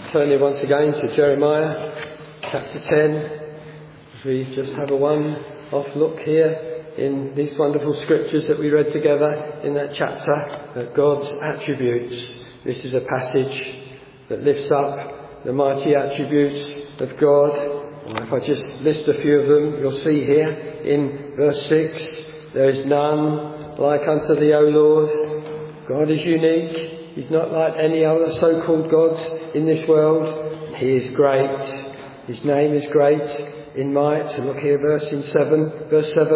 Turn it once again to Jeremiah chapter 10. As we just have a one-off look here in these wonderful scriptures that we read together in that chapter, at God's attributes. This is a passage that lifts up the mighty attributes of God. If I just list a few of them, you'll see here in verse 6, there is none like unto thee, O Lord. God is unique. He's not like any other so-called gods in this world. He is great. His name is great in might. And look here, verse 7.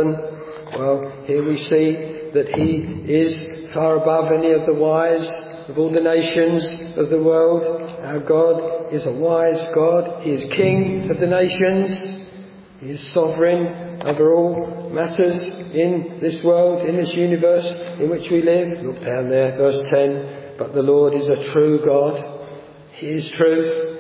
Well, here we see that he is far above any of the wise of all the nations of the world. Our God is a wise God. He is King of the nations. He is sovereign over all matters in this world, in this universe in which we live. Look down there, verse 10. But the Lord is a true God. He is truth.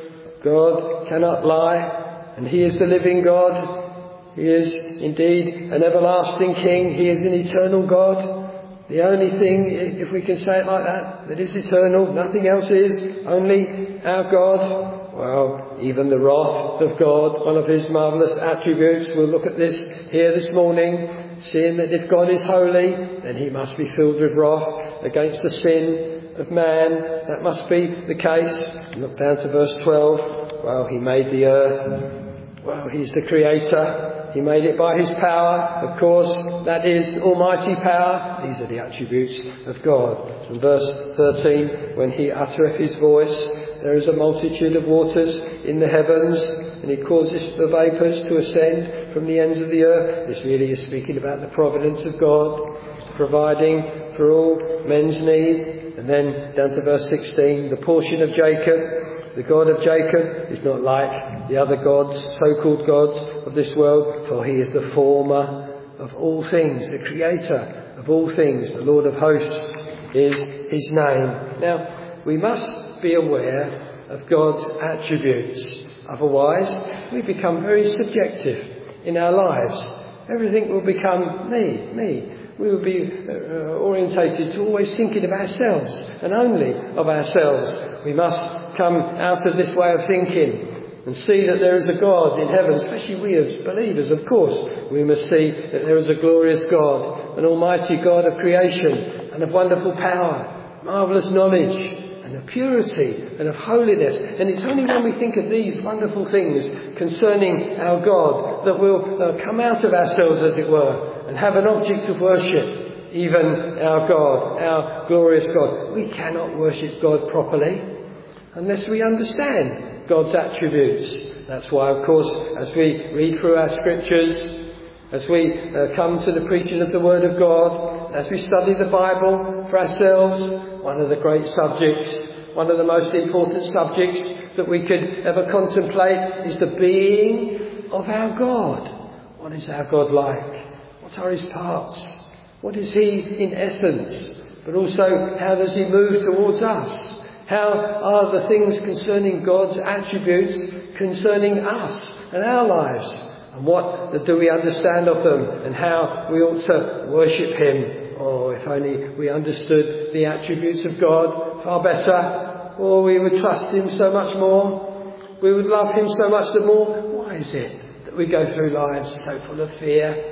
God cannot lie. And He is the living God. He is indeed an everlasting King. He is an eternal God. The only thing, if we can say it like that is eternal. Nothing else is. Only our God. Well, even the wrath of God, one of His marvellous attributes. We'll look at this here this morning. Seeing that if God is holy, then He must be filled with wrath against the sin of man. That must be the case. Look down to verse 12. Well, He made the earth. Well, He's the Creator. He made it by His power. Of course, that is almighty power. These are the attributes of God. From verse 13, when He uttereth His voice, there is a multitude of waters in the heavens, and He causes the vapours to ascend from the ends of the earth. This really is speaking about the providence of God, providing for all men's need. And then down to verse 16, the portion of Jacob, the God of Jacob is not like the other gods, so-called gods of this world, for He is the former of all things, the Creator of all things. The Lord of hosts is His name. Now, we must be aware of God's attributes. Otherwise, we become very subjective in our lives. Everything will become me. We will be orientated to always thinking of ourselves and only of ourselves. We must come out of this way of thinking and see that there is a God in heaven, especially we as believers, of course. We must see that there is a glorious God, an almighty God of creation and of wonderful power, marvellous knowledge and of purity and of holiness. And it's only when we think of these wonderful things concerning our God that we'll come out of ourselves, as it were, and have an object of worship, even our God, our glorious God. We cannot worship God properly unless we understand God's attributes. That's why, of course, as we read through our scriptures, as we come to the preaching of the Word of God, as we study the Bible for ourselves, one of the great subjects, one of the most important subjects that we could ever contemplate is the being of our God. What is our God like? What are His parts? What is He in essence? But also, how does He move towards us? How are the things concerning God's attributes concerning us and our lives? And what do we understand of them? And how we ought to worship Him? Oh, if only we understood the attributes of God far better. Or we would trust Him so much more. We would love Him so much the more. Why is it that we go through lives so full of fear?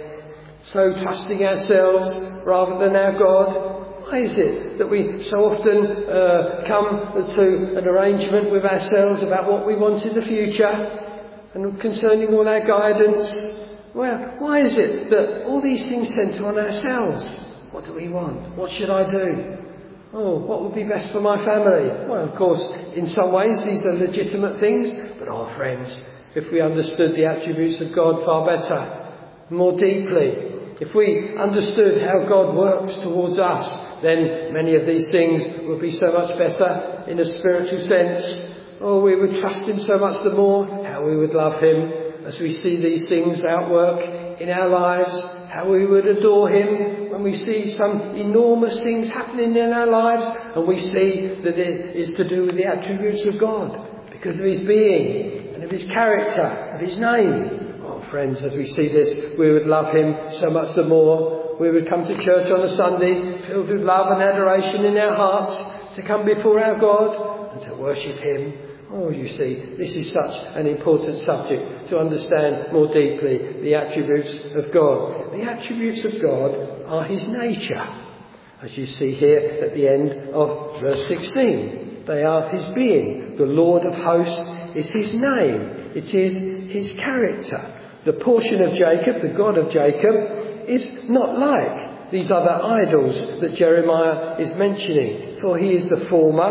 So trusting ourselves rather than our God? Why is it that we so often come to an arrangement with ourselves about what we want in the future and concerning all our guidance? Well, why is it that all these things centre on ourselves? What do we want? What should I do? Oh, what would be best for my family? Well, of course, in some ways these are legitimate things, but friends, if we understood the attributes of God far better, more deeply, if we understood how God works towards us, then many of these things would be so much better in a spiritual sense. Oh, we would trust Him so much the more, how we would love Him as we see these things outwork in our lives, how we would adore Him when we see some enormous things happening in our lives and we see that it is to do with the attributes of God, because of His being and of His character, of His name. Friends, as we see this, we would love Him so much the more. We would come to church on a Sunday filled with love and adoration in our hearts to come before our God and to worship Him. Oh, you see, this is such an important subject to understand more deeply the attributes of God. The attributes of God are his nature, as you see here at the end of verse 16. They are his being. The Lord of hosts is his name. It is his character. The portion of Jacob, the God of Jacob, is not like these other idols that Jeremiah is mentioning, for he is the former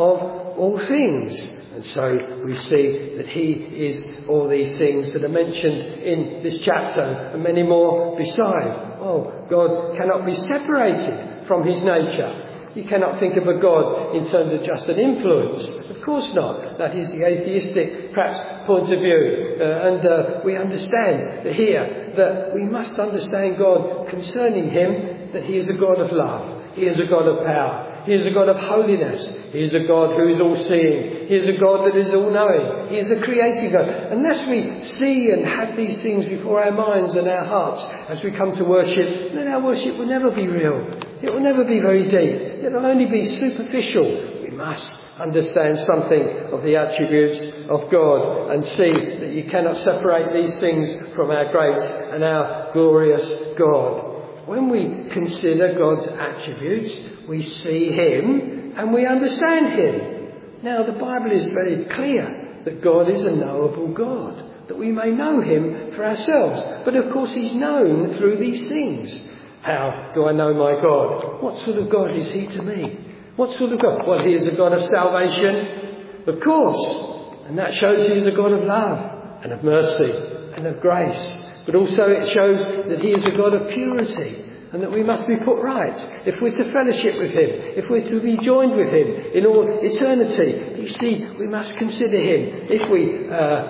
of all things. And so we see that he is all these things that are mentioned in this chapter and many more beside. Oh, God cannot be separated from his nature. You cannot think of a God in terms of just an influence. Of course not. That is the atheistic, perhaps, point of view. And we understand here that we must understand God concerning him, that he is a God of love. He is a God of power. He is a God of holiness. He is a God who is all-seeing. He is a God that is all-knowing. He is a creating God. Unless we see and have these things before our minds and our hearts as we come to worship, then our worship will never be real. It will never be very deep. It will only be superficial. We must understand something of the attributes of God and see that you cannot separate these things from our great and our glorious God. When we consider God's attributes, we see him and we understand him. Now, the Bible is very clear that God is a knowable God, that we may know him for ourselves. But of course, he's known through these things. How do I know my God? What sort of God is he to me? What sort of God? Well, he is a God of salvation, of course. And that shows he is a God of love and of mercy and of grace. But also it shows that he is a God of purity and that we must be put right. If we're to fellowship with him, if we're to be joined with him in all eternity, you see, we must consider him. If we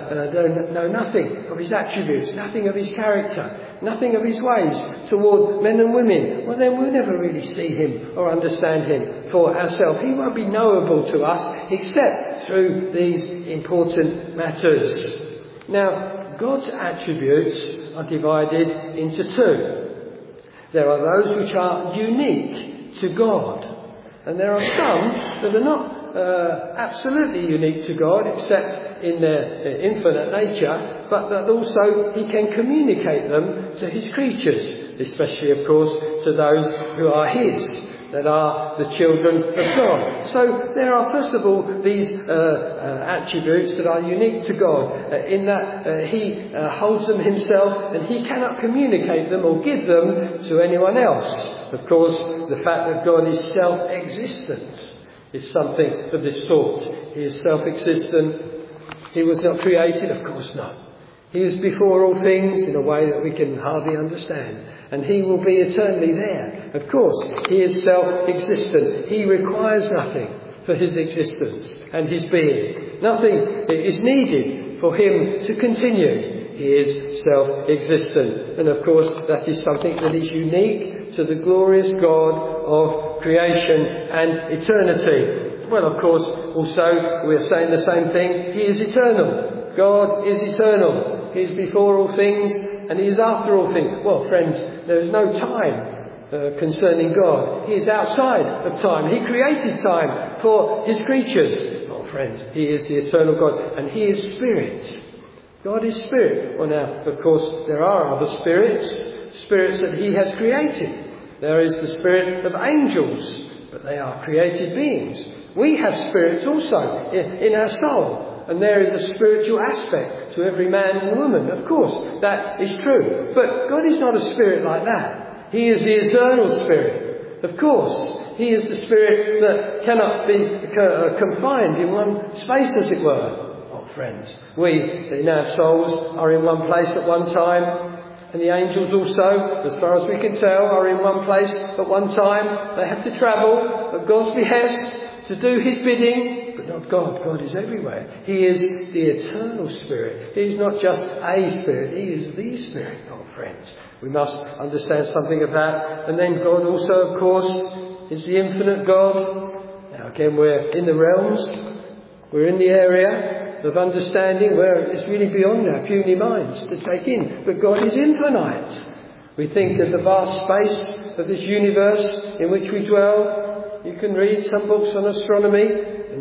know nothing of his attributes, nothing of his character, nothing of his ways toward men and women, well then we'll never really see him or understand him for ourselves. He won't be knowable to us except through these important matters. Now, God's attributes are divided into two. There are those which are unique to God, and there are some that are not absolutely unique to God except in their infinite nature, but that also he can communicate them to his creatures, especially of course to those who are his, that are the children of God. So there are first of all these attributes that are unique to God in that he holds them himself and he cannot communicate them or give them to anyone else. Of course, the fact that God is self-existent is something of this sort. He is self-existent. He was not created, of course not. He is before all things in a way that we can hardly understand. And he will be eternally there. Of course, he is self-existent. He requires nothing for his existence and his being. Nothing is needed for him to continue. He is self-existent. And of course, that is something that is unique to the glorious God of creation and eternity. Well, of course, also, we are saying the same thing. He is eternal. God is eternal. He is before all things and he is after all things. Well, friends, there is no time concerning God. He is outside of time. He created time for his creatures. Oh, friends, he is the eternal God and he is spirit. God is spirit. Well, now, of course, there are other spirits that he has created. There is the spirit of angels, but they are created beings. We have spirits also in our soul. And there is a spiritual aspect to every man and woman. Of course, that is true. But God is not a spirit like that. He is the eternal spirit. Of course, he is the spirit that cannot be confined in one space, as it were. Oh, friends, we in our souls are in one place at one time. And the angels also, as far as we can tell, are in one place at one time. They have to travel at God's behest to do his bidding. But not God. God is everywhere. He is the eternal spirit. He is not just a spirit. He is the spirit, oh friends. We must understand something of that. And then God also, of course, is the infinite God. Now again, we're in the realms. We're in the area of understanding where it's really beyond our puny minds to take in. But God is infinite. We think of the vast space of this universe in which we dwell. You can read some books on astronomy, and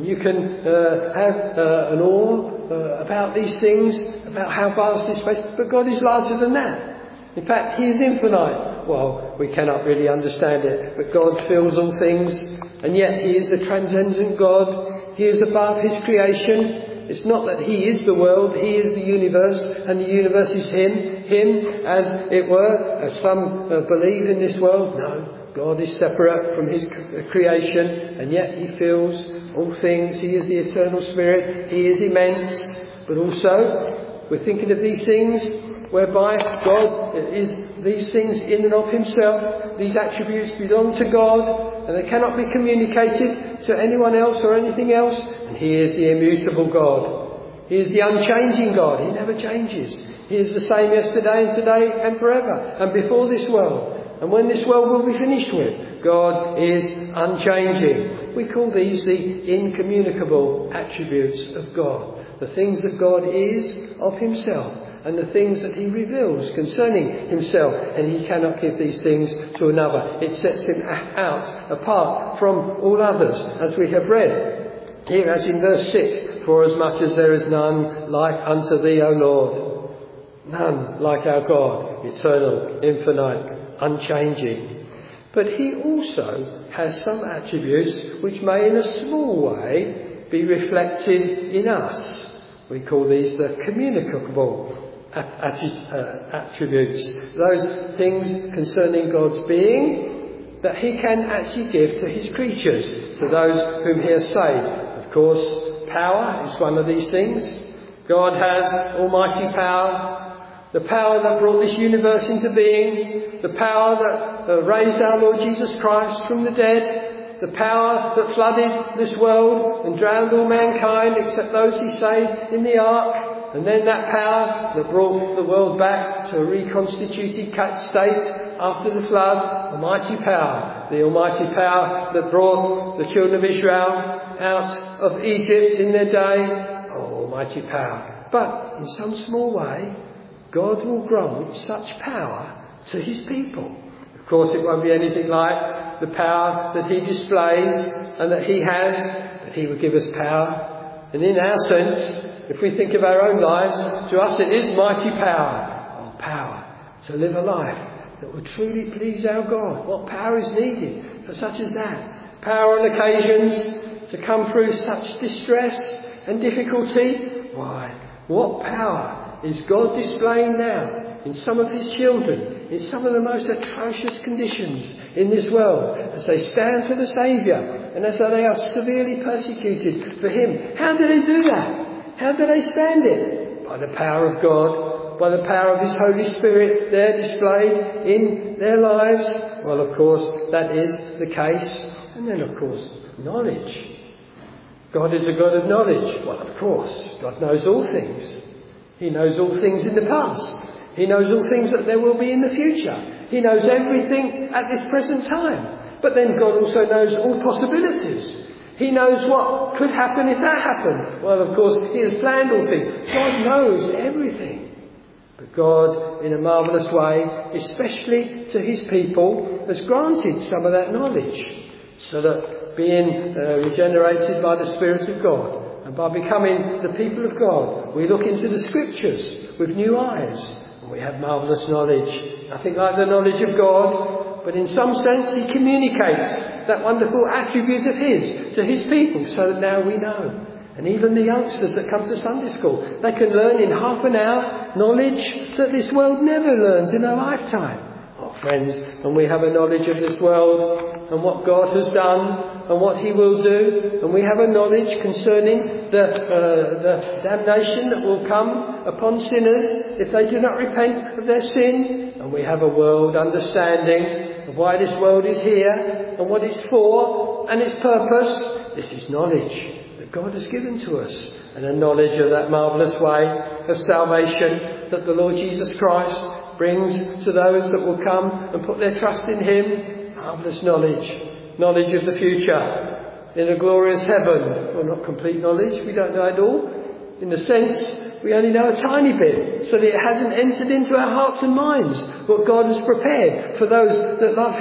And you can have an awe about these things, about how vast is space, but God is larger than that. In fact, He is infinite. Well, we cannot really understand it, but God fills all things, and yet He is the transcendent God. He is above His creation. It's not that He is the world, He is the universe, and the universe is Him, as it were, as some believe in this world. No, God is separate from His creation, and yet He fills all things. He is the eternal Spirit. He is immense. But also, we're thinking of these things whereby God is these things in and of Himself. These attributes belong to God, and they cannot be communicated to anyone else or anything else. And He is the immutable God. He is the unchanging God. He never changes. He is the same yesterday and today and forever and before this world. And when this world will be finished with, God is unchanging. We call these the incommunicable attributes of God. The things that God is of Himself, and the things that He reveals concerning Himself. And He cannot give these things to another. It sets Him out apart from all others, as we have read here, as in verse 6, "For as much as there is none like unto Thee, O Lord." None like our God, eternal, infinite, unchanging. But He also has some attributes which may in a small way be reflected in us. We call these the communicable attributes. Those things concerning God's being that He can actually give to His creatures, to those whom He has saved. Of course, power is one of these things. God has almighty power. The power that brought this universe into being, the power that raised our Lord Jesus Christ from the dead, the power that flooded this world and drowned all mankind except those He saved in the ark, and then that power that brought the world back to a reconstituted state after the flood, almighty power, the almighty power that brought the children of Israel out of Egypt in their day, almighty power. But in some small way, God will grant such power to His people. Of course, it won't be anything like the power that He displays and that He has, but He will give us power. And in our sense, if we think of our own lives, to us it is mighty power. Power to live a life that will truly please our God. What power is needed for such as that? Power on occasions to come through such distress and difficulty. Why? What power is God displaying now in some of His children, in some of the most atrocious conditions in this world, as they stand for the Saviour and as they are severely persecuted for Him? How do they do that? How do they stand it? By the power of God, by the power of His Holy Spirit there displayed in their lives. Well, of course, that is the case. And then, of course, knowledge. God is a God of knowledge. Well, of course, God knows all things. He knows all things in the past. He knows all things that there will be in the future. He knows everything at this present time. But then God also knows all possibilities. He knows what could happen if that happened. Well, of course, He has planned all things. God knows everything. But God, in a marvellous way, especially to His people, has granted some of that knowledge, so that being regenerated by the Spirit of God, and by becoming the people of God, we look into the Scriptures with new eyes, and we have marvellous knowledge. Nothing like the knowledge of God, but in some sense He communicates that wonderful attribute of His to His people, so that now we know. And even the youngsters that come to Sunday school, they can learn in half an hour knowledge that this world never learns in a lifetime. Oh, friends, and we have a knowledge of this world and what God has done and what He will do, and we have a knowledge concerning the damnation that will come upon sinners if they do not repent of their sin, and we have a world understanding of why this world is here and what it's for and its purpose. This is knowledge that God has given to us, and a knowledge of that marvellous way of salvation that the Lord Jesus Christ brings to those that will come and put their trust in Him. Marvellous knowledge. Knowledge of the future in a glorious heaven. Well, not complete knowledge, we don't know it all. In a sense, we only know a tiny bit, so that it hasn't entered into our hearts and minds what God has prepared for those that love Him.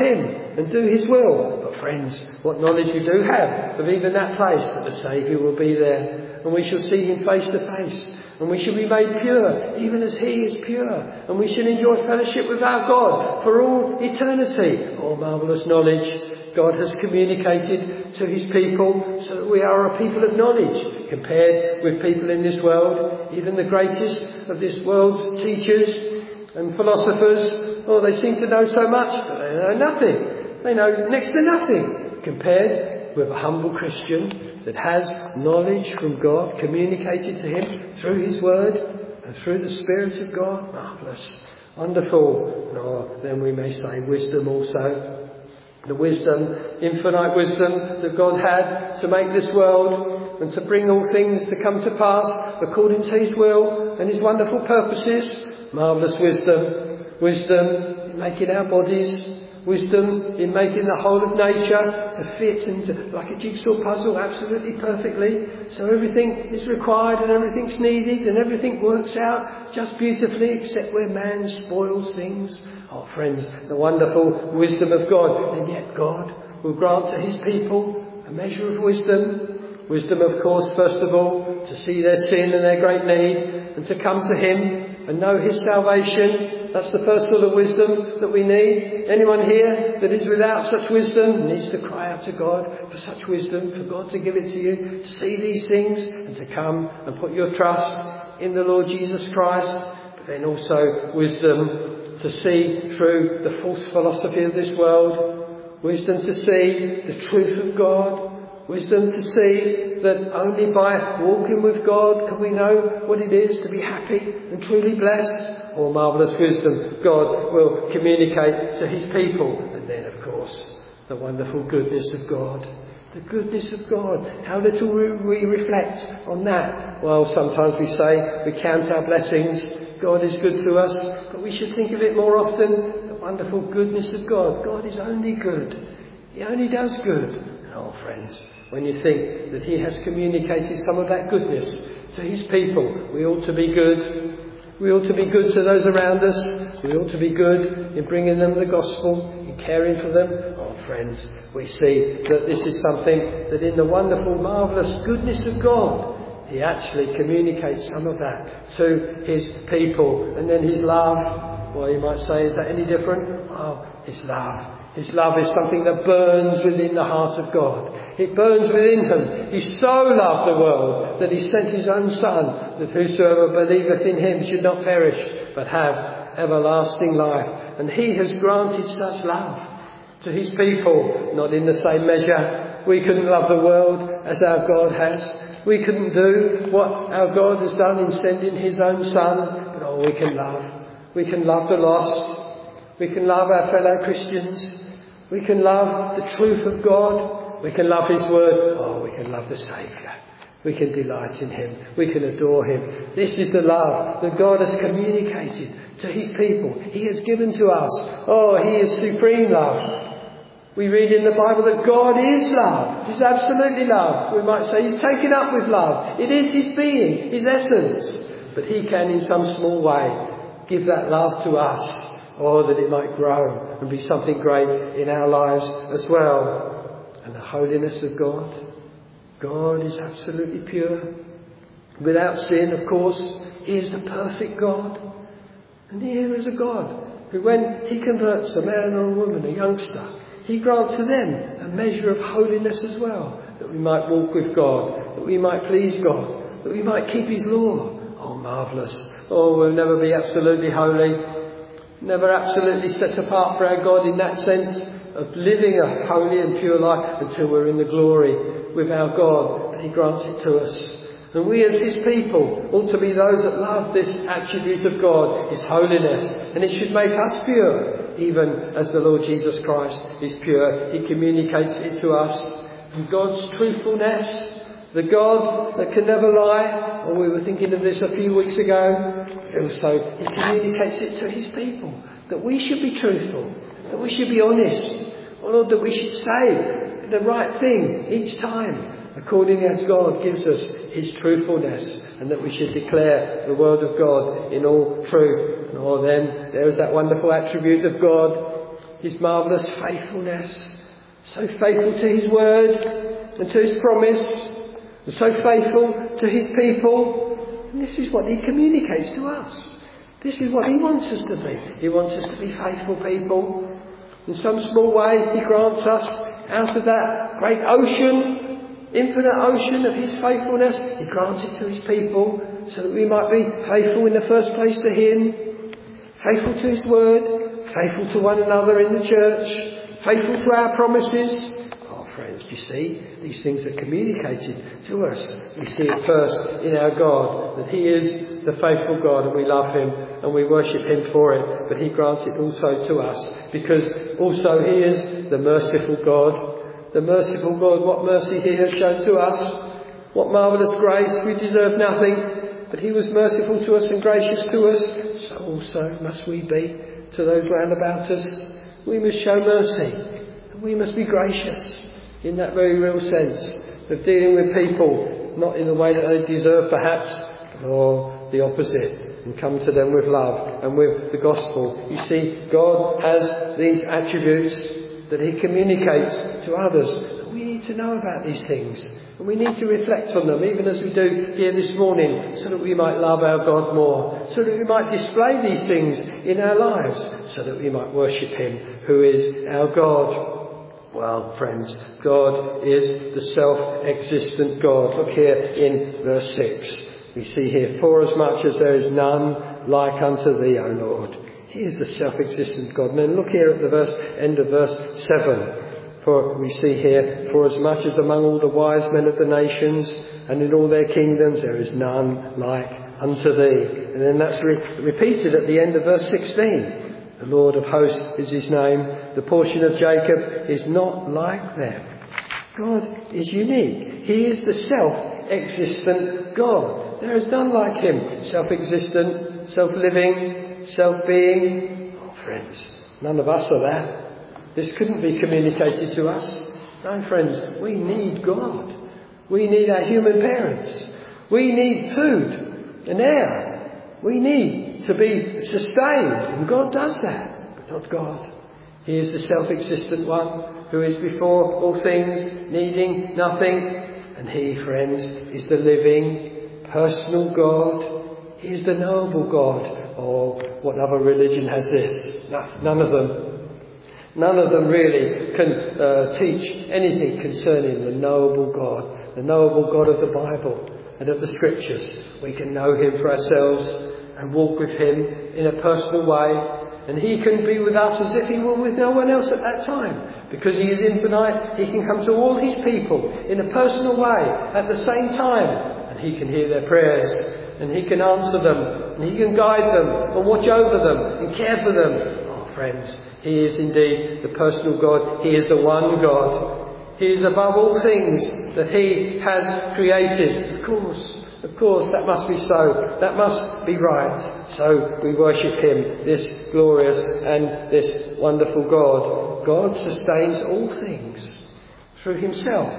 and do his will. But friends, what knowledge we do have of even that place, that the Saviour will be there, and we shall see him face to face. And we shall be made pure, even as he is pure. And we shall enjoy fellowship with our God for all eternity. Oh, marvellous knowledge God has communicated to his people, so that we are a people of knowledge, compared with people in this world. Even the greatest of this world's teachers and philosophers, oh, they seem to know so much, but they know nothing. They know next to nothing, compared with a humble Christian that has knowledge from God communicated to him through his word and through the Spirit of God. Marvellous, wonderful. Oh, then we may say wisdom also. The wisdom, infinite wisdom that God had to make this world and to bring all things to come to pass according to his will and his wonderful purposes. Marvellous wisdom. Wisdom in making our bodies. Wisdom in making the whole of nature to fit into like a jigsaw puzzle absolutely perfectly. So everything is required and everything's needed and everything works out just beautifully, except where man spoils things. Oh friends, the wonderful wisdom of God. And yet God will grant to his people a measure of wisdom. Wisdom, of course, first of all, to see their sin and their great need and to come to him and know his salvation. That's the first sort of wisdom that we need. Anyone here that is without such wisdom needs to cry out to God for such wisdom, for God to give it to you, to see these things and to come and put your trust in the Lord Jesus Christ. But then also wisdom to see through the false philosophy of this world. Wisdom to see the truth of God. Wisdom to see that only by walking with God can we know what it is to be happy and truly blessed. All marvellous wisdom God will communicate to his people. And then, of course, the wonderful goodness of God. The goodness of God. How little we reflect on that. Well, sometimes we say we count our blessings. God is good to us. But we should think of it more often. The wonderful goodness of God. God is only good. He only does good. And oh, friends, when you think that he has communicated some of that goodness to his people, we ought to be good. We ought to be good to those around us. We ought to be good in bringing them the gospel, in caring for them. Oh, friends, we see that this is something that in the wonderful, marvellous goodness of God, he actually communicates some of that to his people. And then his love, well, you might say, is that any different? Oh, his love. His love is something that burns within the heart of God. It burns within him. He so loved the world that he sent his own Son, that whosoever believeth in him should not perish, but have everlasting life. And he has granted such love to his people, not in the same measure. We couldn't love the world as our God has. We couldn't do what our God has done in sending his own Son, but oh, we can love. We can love the lost. We can love our fellow Christians. We can love the truth of God. We can love his word. Oh, we can love the Saviour. We can delight in him. We can adore him. This is the love that God has communicated to his people. He has given to us. Oh, he is supreme love. We read in the Bible that God is love. He's absolutely love. We might say he's taken up with love. It is his being, his essence. But he can, in some small way, give that love to us. Or that it might grow and be something great in our lives as well. And the holiness of God. God is absolutely pure. Without sin, of course. He is the perfect God. And here is a God who, when he converts a man or a woman, a youngster, he grants to them a measure of holiness as well. That we might walk with God. That we might please God. That we might keep his law. Oh, marvellous. Oh, we'll never be absolutely holy. Never absolutely set apart for our God in that sense of living a holy and pure life until we're in the glory with our God, and he grants it to us. And we as his people ought to be those that love this attribute of God, his holiness, and it should make us pure, even as the Lord Jesus Christ is pure. He communicates it to us. And God's truthfulness, the God that can never lie. Oh, we were thinking of this a few weeks ago. Also, he communicates it to his people. That we should be truthful. That we should be honest. Oh Lord, that we should say the right thing each time. According as God gives us his truthfulness. And that we should declare the word of God in all truth. And oh, then there is that wonderful attribute of God. his marvellous faithfulness. So faithful to his word and to his promise. And so faithful to his people. And this is what he communicates to us. This is what he wants us to be. He wants us to be faithful people. In some small way, he grants us out of that great ocean, infinite ocean of his faithfulness, he grants it to his people so that we might be faithful in the first place to him, faithful to his word, faithful to one another in the church, faithful to our promises. Oh, friends, do you see? These things are communicated to us. We see it first in our God, that he is the faithful God and we love him and we worship him for it. But he grants it also to us because also he is the merciful God. The merciful God, what mercy he has shown to us. What marvellous grace. We deserve nothing, but he was merciful to us and gracious to us. So also must we be to those round about us. We must show mercy and we must be gracious in that very real sense of dealing with people, not in the way that they deserve perhaps, or the opposite, and come to them with love and with the gospel. You see, God has these attributes that he communicates to others. We need to know about these things, and we need to reflect on them, even as we do here this morning, so that we might love our God more, so that we might display these things in our lives, so that we might worship him who is our God. Well, friends, God is the self-existent God. Look here in verse 6. We see here, for as much as there is none like unto thee, O Lord. He is the self-existent God. And then look here at the end of verse 7. For we see here, for as much as among all the wise men of the nations and in all their kingdoms there is none like unto thee. And then that's repeated at the end of verse 16. The Lord of hosts is his name. The portion of Jacob is not like them. God is unique. He is the self-existent God. There is none like him. Self-existent, self-living, self-being. Oh, friends, none of us are that. This couldn't be communicated to us. No, friends, we need God. We need our human parents. We need food and air. We need to be sustained, and God does that, but not God. He is the self-existent one who is before all things, needing nothing. And he, friends, is the living, personal God. He is the knowable God. Oh, what other religion has this? None of them. None of them really can teach anything concerning the knowable God. The knowable God of the Bible and of the Scriptures. We can know him for ourselves and walk with him in a personal way. And he can be with us as if he were with no one else at that time. Because he is infinite, he can come to all his people in a personal way at the same time. And he can hear their prayers. And he can answer them. And he can guide them and watch over them and care for them. Oh, friends, he is indeed the personal God. He is the one God. He is above all things that he has created. Of course, that must be so. That must be right. So we worship him, this glorious and this wonderful God. God sustains all things through himself.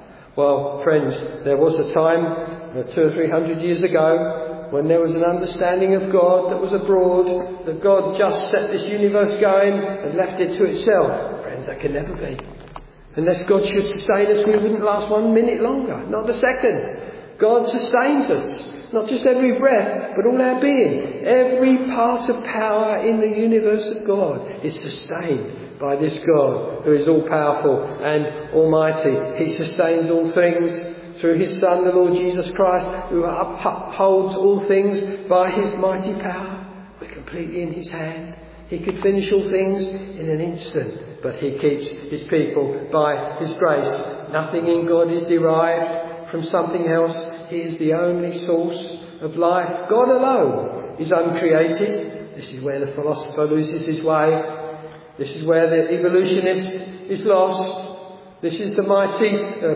Well, friends, there was a time 200 or 300 years ago when there was an understanding of God that was abroad, that God just set this universe going and left it to itself. Friends, that can never be. Unless God should sustain us, we wouldn't last 1 minute longer, not a second. God sustains us, not just every breath, but all our being. Every part of power in the universe of God is sustained by this God who is all-powerful and almighty. He sustains all things through his Son, the Lord Jesus Christ, who upholds all things by his mighty power. We're completely in his hand. He could finish all things in an instant, but he keeps his people by his grace. Nothing in God is derived from something else. He is the only source of life. God alone is uncreated. This is where the philosopher loses his way. This is where the evolutionist is lost. This is the mighty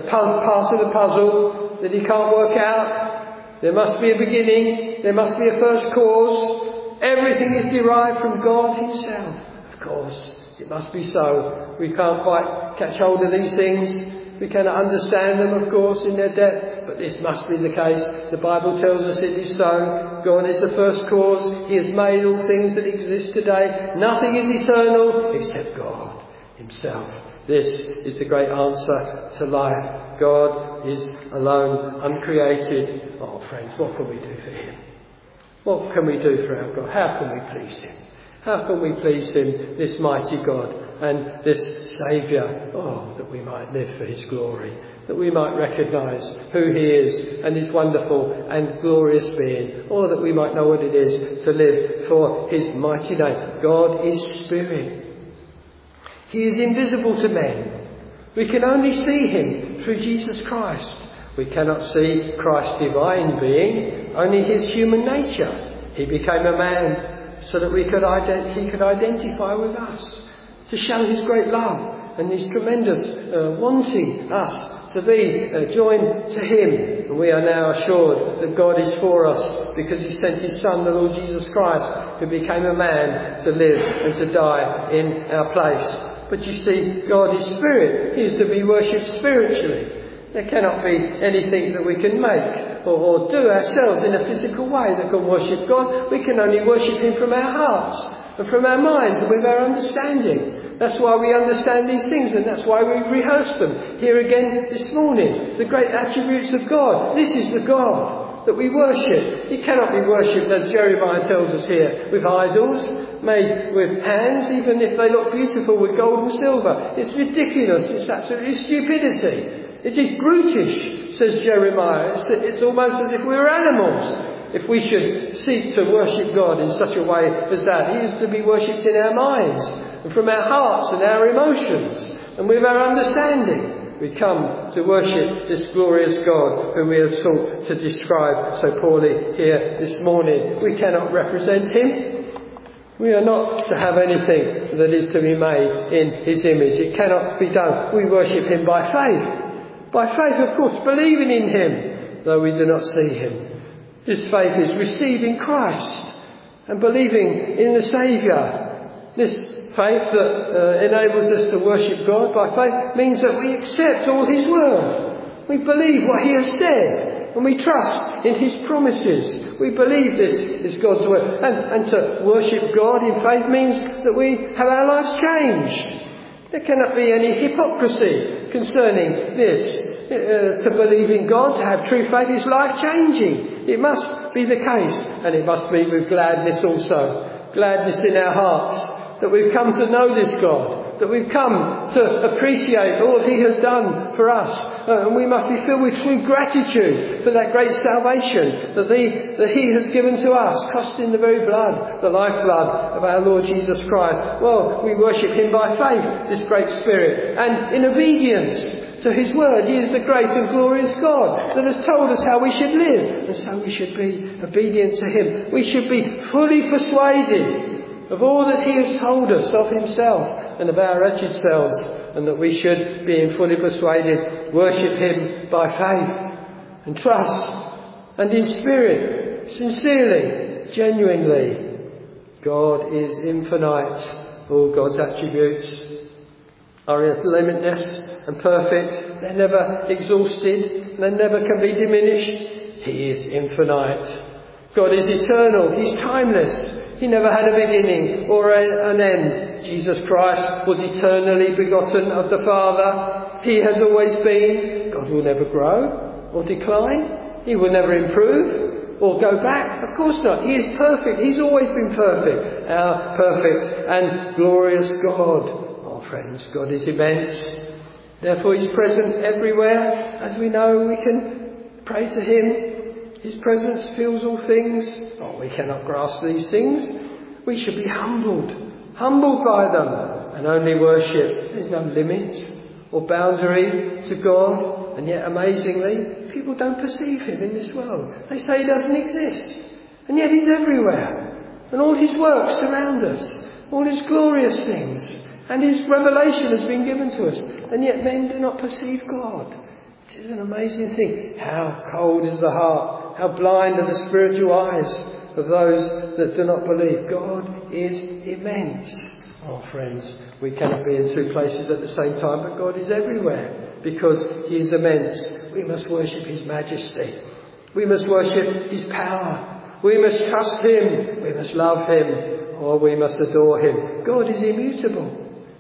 part of the puzzle that he can't work out. There must be a beginning. There must be a first cause. Everything is derived from God himself. Of course, it must be so. We can't quite catch hold of these things. We cannot understand them, of course, in their depth, but this must be the case. The Bible tells us it is so. God is the first cause. He has made all things that exist today. Nothing is eternal except God. himself. This is the great answer to life. God is alone, uncreated. Oh, friends, what can we do for him? What can we do for our God? How can we please him? How can we please him, this mighty God and this Saviour? Oh, that we might live for his glory, that we might recognise who he is and his wonderful and glorious being. Oh, that we might know what it is to live for his mighty name. God is Spirit. He is invisible to men. We can only see him through Jesus Christ. We cannot see Christ's divine being, only his human nature. He became a man so that he could identify with us, to show his great love and his tremendous wanting us to be joined to him. And we are now assured that God is for us because he sent his Son, the Lord Jesus Christ, who became a man to live and to die in our place. But you see, God is Spirit. He is to be worshipped spiritually. There cannot be anything that we can make or do ourselves in a physical way that can worship God. We can only worship him from our hearts and from our minds and with our understanding. That's why we understand these things, and that's why we rehearse them here again this morning. The great attributes of God. This is the God that we worship. He cannot be worshipped, as Jeremiah tells us here, with idols made with hands, even if they look beautiful with gold and silver. It's ridiculous. It's absolutely stupidity. It is brutish, says Jeremiah. It's almost as if we were animals if we should seek to worship God in such a way as that. He is to be worshipped in our minds and from our hearts and our emotions and with our understanding. We come to worship this glorious God whom we have sought to describe so poorly here this morning. We cannot represent him. We are not to have anything that is to be made in his image. It cannot be done. We worship him by faith. By faith, of course, believing in him, though we do not see him. This faith is receiving Christ and believing in the Saviour. This faith that enables us to worship God by faith means that we accept all his word. We believe what he has said and we trust in his promises. We believe this is God's word. And to worship God in faith means that we have our lives changed. There cannot be any hypocrisy concerning this. To believe in God, to have true faith, is life-changing. It must be the case, and it must be with gladness also. Gladness in our hearts that we've come to know this God, that we've come to appreciate all he has done for us. And we must be filled with true gratitude for that great salvation that he has given to us, costing the very blood, the lifeblood of our Lord Jesus Christ. Well, we worship him by faith, this great Spirit, and in obedience to his word. He is the great and glorious God that has told us how we should live, and so we should be obedient to him. We should be fully persuaded of all that he has told us of himself and of our wretched selves, and that we should, being fully persuaded, worship him by faith and trust and in spirit, sincerely, genuinely. God is infinite. All God's attributes are limitless and perfect. They're never exhausted. They never can be diminished. He is infinite. God is eternal. He's timeless. He never had a beginning or an end. Jesus Christ was eternally begotten of the Father. He has always been. God will never grow or decline. He will never improve or go back. Of course not. He is perfect. He's always been perfect. Our perfect and glorious God. Oh, friends, God is immense. Therefore, he's present everywhere. As we know, we can pray to him. His presence fills all things. Oh, we cannot grasp these things. We should be humbled by them, and only worship. There's no limit or boundary to God. And yet, amazingly, people don't perceive him in this world. They say he doesn't exist. And yet he's everywhere. And all his works surround us. All his glorious things. And his revelation has been given to us. And yet men do not perceive God. It is an amazing thing. How cold is the heart. How blind are the spiritual eyes of those that do not believe. God is immense. Oh, friends, we cannot be in two places at the same time, but God is everywhere because he is immense. We must worship his majesty. We must worship his power. We must trust him. We must love him, or we must adore him. God is immutable.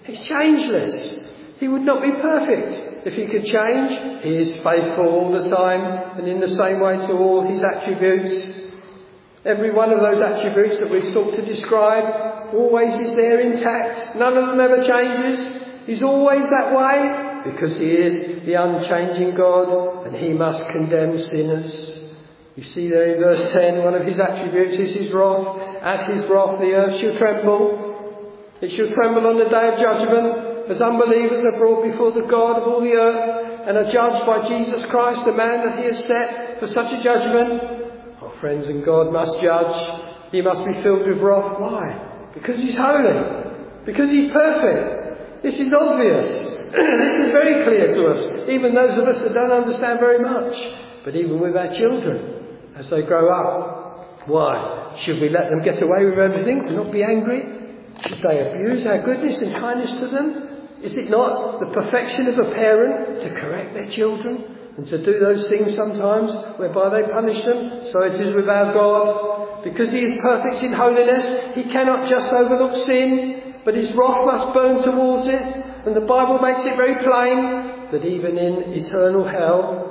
He's changeless. He would not be perfect if he could change. He is faithful all the time and in the same way to all his attributes. Every one of those attributes that we've sought to describe always is there intact. None of them ever changes. He's always that way because he is the unchanging God and he must condemn sinners. You see there in verse 10, one of his attributes is his wrath. At his wrath the earth shall tremble. It shall tremble on the day of judgment as unbelievers are brought before the God of all the earth and are judged by Jesus Christ, the man that he has set for such a judgment. Oh, friends, and God must judge. He must be filled with wrath. Why? Because he's holy. Because he's perfect. This is obvious. This is very clear to us. Even those of us that don't understand very much. But even with our children, as they grow up. Why? Should we let them get away with everything and not be angry? Should they abuse our goodness and kindness to them? Is it not the perfection of a parent to correct their children and to do those things sometimes whereby they punish them? So it is with our God. Because he is perfect in holiness, he cannot just overlook sin, but his wrath must burn towards it. And the Bible makes it very plain that even in eternal hell,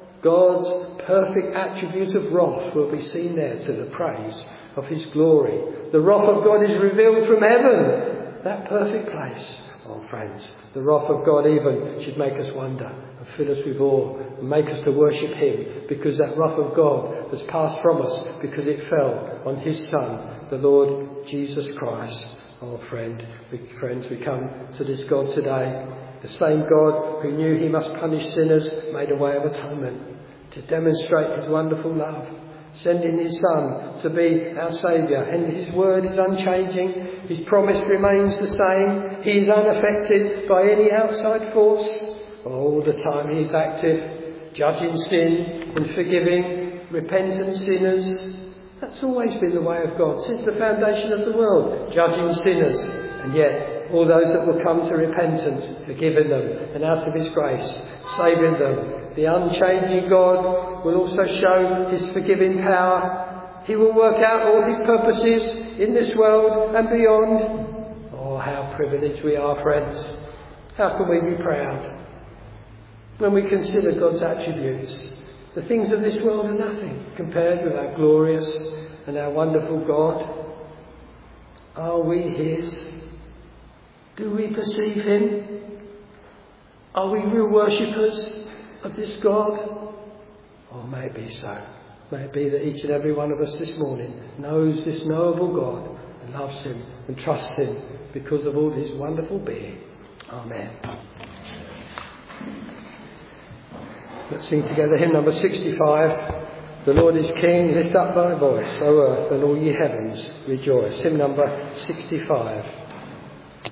God's perfect attribute of wrath will be seen there to the praise of his glory. The wrath of God is revealed from heaven, that perfect place. Oh friends, the wrath of God even should make us wonder and fill us with awe and make us to worship him, because that wrath of God has passed from us because it fell on his Son, the Lord Jesus Christ. Oh friends, we come to this God today. The same God who knew he must punish sinners made a way of atonement to demonstrate his wonderful love, sending his Son to be our Saviour. And his word is unchanging. His promise remains the same. He is unaffected by any outside force. All the time he is active, judging sin and forgiving repentant sinners. That's always been the way of God since the foundation of the world, judging sinners. And yet all those that will come to repentance, forgiving them, and out of his grace, saving them. The unchanging God will also show his forgiving power. He will work out all his purposes in this world and beyond. Oh, how privileged we are, friends. How can we be proud when we consider God's attributes? The things of this world are nothing compared with our glorious and our wonderful God. Are we his? Do we perceive him? Are we real worshippers of this God? Or may it be so. May it be that each and every one of us this morning knows this knowable God and loves him and trusts him because of all his wonderful being. Amen. Let's sing together hymn number 65. The Lord is King, lift up thy voice, O earth, and all ye heavens, rejoice. Hymn number 65.